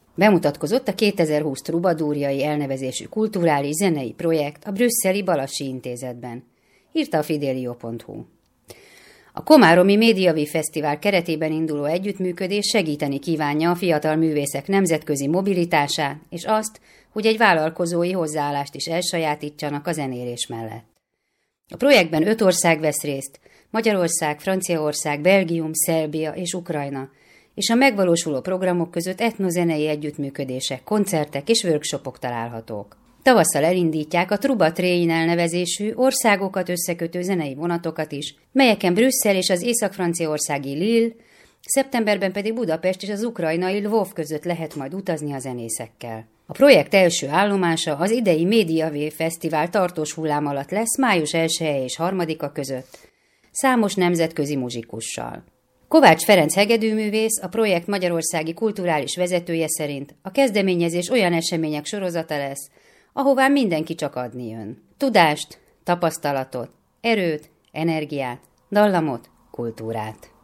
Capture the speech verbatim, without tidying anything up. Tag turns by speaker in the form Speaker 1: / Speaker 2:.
Speaker 1: Bemutatkozott a kétezer-húsz Trubadúrjai elnevezésű kulturális zenei projekt a brüsszeli Balassi Intézetben, írta a Fidelio pont hu. A Komáromi Médiavív Fesztivál keretében induló együttműködés segíteni kívánja a fiatal művészek nemzetközi mobilitását, és azt, hogy egy vállalkozói hozzáállást is elsajátítsanak a zenélés mellett. A projektben öt ország vesz részt, Magyarország, Franciaország, Belgium, Szerbia és Ukrajna, és a megvalósuló programok között etnozenei együttműködések, koncertek és workshopok találhatók. Tavasszal elindítják a Truba Train elnevezésű országokat összekötő zenei vonatokat is, melyeken Brüsszel és az észak-franciaországi Lille, szeptemberben pedig Budapest és az ukrajnai Lvov között lehet majd utazni a zenészekkel. A projekt első állomása az idei Médiavív Fesztivál tartós hullám alatt lesz május elseje és harmadika között, számos nemzetközi muzsikussal. Kovács Ferenc hegedűművész, a projekt magyarországi kulturális vezetője szerint a kezdeményezés olyan események sorozata lesz, ahová mindenki csak adni jön. Tudást, tapasztalatot, erőt, energiát, dallamot, kultúrát.